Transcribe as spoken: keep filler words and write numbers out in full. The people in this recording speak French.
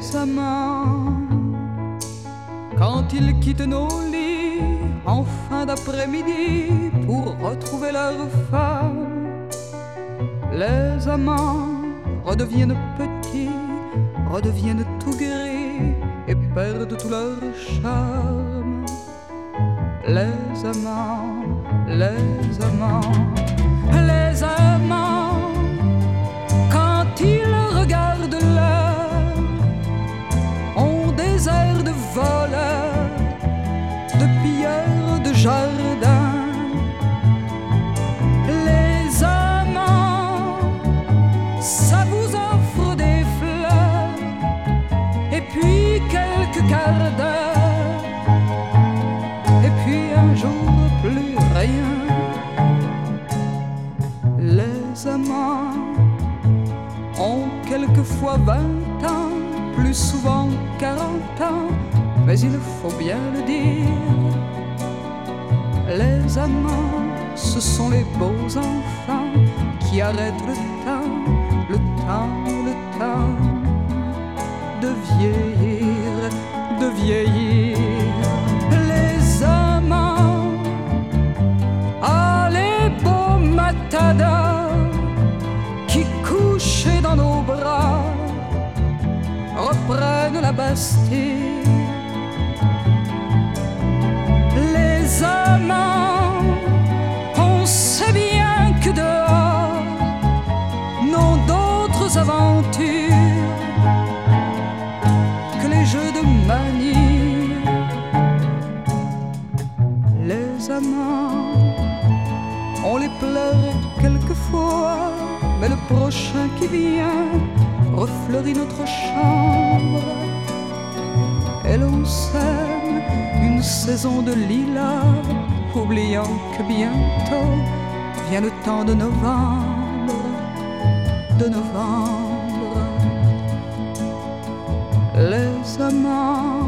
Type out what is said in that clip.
Les amants, quand ils quittent nos lits en fin d'après-midi pour retrouver leur femme, les amants redeviennent petits, redeviennent tout gris et perdent tout leur charme. Les amants, les amants, les amants, quand ils regardent l'heure, ont des airs de voleurs, de pilleurs de jardin. Les amants, ça vous offre des fleurs et puis quelques quarts d'heure, et puis un jour plus rien. Les amants ont quelquefois vingt ans, plus souvent quarante ans, mais il faut bien le dire. Les amants, ce sont les beaux enfants qui arrêtent le temps, le temps, le temps de vieillir, de vieillir. Les amants, ah les beaux matadors qui couchés dans nos bras reprennent la Bastille. Les amants, on sait bien que dehors n'ont d'autres aventures que les jeux de manie. Les amants, on les pleure quelquefois, mais le prochain qui vient refleurit notre chambre. Et l'on sème une saison de lilas, oubliant que bientôt vient le temps de novembre, de novembre. Les amants